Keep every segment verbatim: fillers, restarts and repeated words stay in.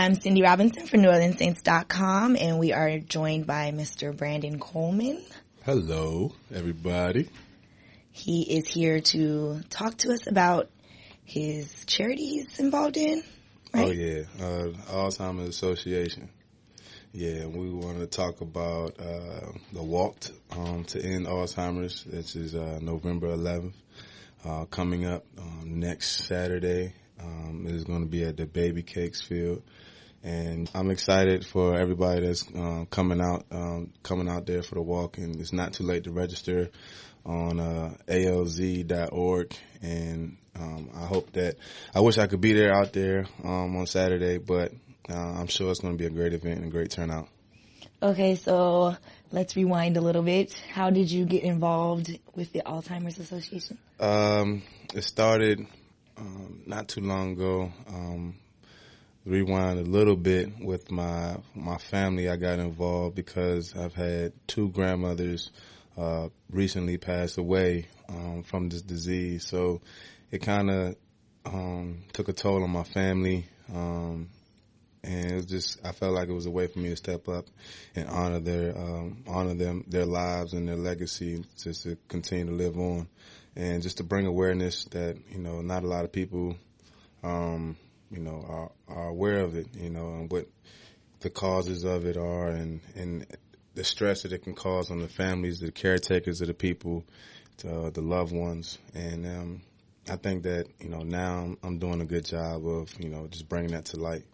I'm Cindy Robinson from New Orleans Saints dot com, and we are joined by Mister Brandon Coleman. Hello, everybody. He is here to talk to us about his charity he's involved in, right? Oh, yeah, uh, Alzheimer's Association. Yeah, we want to talk about uh, the walk t- um, to end Alzheimer's. This is uh, November eleventh, uh, coming up um, next Saturday. Um, it is going to be at the Baby Cakes Field, and I'm excited for everybody that's uh, coming out, um, coming out there for the walk. And it's not too late to register on uh, A L Z dot org, and um, I hope that I wish I could be there out there um, on Saturday, but uh, I'm sure it's going to be a great event and a great turnout. Okay, so let's rewind a little bit. How did you get involved with the Alzheimer's Association? Um, it started um, not too long ago. Um, rewind a little bit with my my family. I got involved because I've had two grandmothers uh, recently pass away um, from this disease. So it kind of um, took a toll on my family. Um, And it was just, I felt like it was a way for me to step up and honor their, um, honor them, their lives and their legacy, just to continue to live on, and just to bring awareness that, you know, not a lot of people, um, you know, are, are aware of it, you know, and what the causes of it are, and, and the stress that it can cause on the families, the caretakers of the people, to, uh, the loved ones, and um, I think that, you know, now I'm, I'm doing a good job of, you know, just bringing that to light.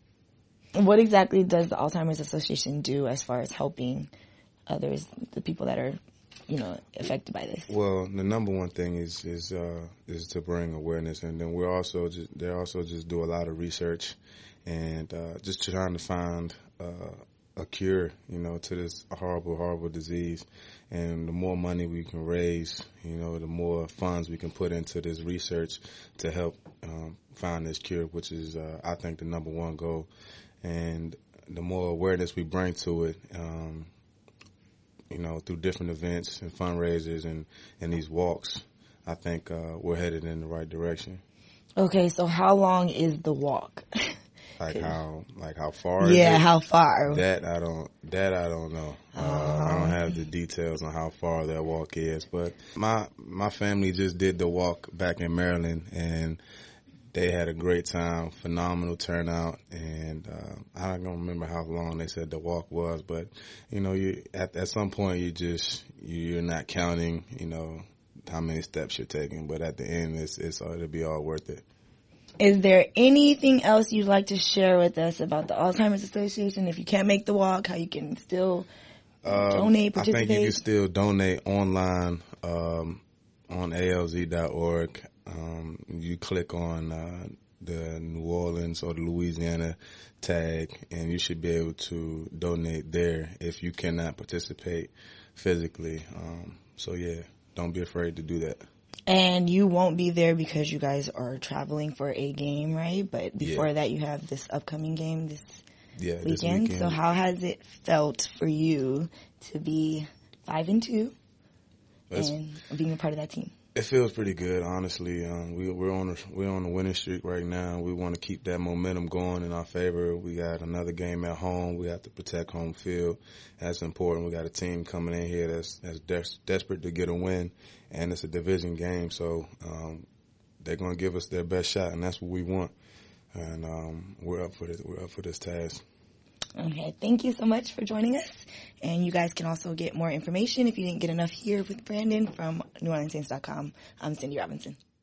What exactly does the Alzheimer's Association do as far as helping others, the people that are, you know, affected by this? Well, the number one thing is is uh, is to bring awareness, and then we're also just, they also just do a lot of research and uh, just trying to find uh, a cure, you know, to this horrible, horrible disease. And the more money we can raise, you know, the more funds we can put into this research to help um, find this cure, which is, uh, I think, the number one goal. And the more awareness we bring to it, um, you know, through different events and fundraisers and, and these walks, I think uh, we're headed in the right direction. Okay, so how long is the walk? Like how, like how far? Yeah, is it? how far? That I don't, that I don't know. Uh, uh, I don't have the details on how far that walk is, but my my family just did the walk back in Maryland, and they had a great time, phenomenal turnout, and uh, I don't remember how long they said the walk was, but you know, you at at some point you just you're not counting, you know, how many steps you're taking, but at the end, it's it's it'll be all worth it. Is there anything else you'd like to share with us about the Alzheimer's Association? If you can't make the walk, how you can still um, donate, participate? I think you can still donate online um, on A L Z dot org. Um, you click on uh, the New Orleans or the Louisiana tag, and you should be able to donate there if you cannot participate physically. Um, so, yeah, don't be afraid to do that. And you won't be there because you guys are traveling for a game, right? But before yeah. that, you have this upcoming game this, yeah, weekend. this weekend. So how has it felt for you to be five and two That's, and being a part of that team? It feels pretty good, honestly. Um, we, we're on a, we're on a winning streak right now. We want to keep that momentum going in our favor. We got another game at home. We have to protect home field. That's important. We got a team coming in here that's that's des- desperate to get a win, and it's a division game, so um, they're going to give us their best shot, and that's what we want. And um, we're up for this. We're up for this task. Okay, thank you so much for joining us. And you guys can also get more information if you didn't get enough here with Brandon from New Orleans Saints dot com. I'm Cindy Robinson.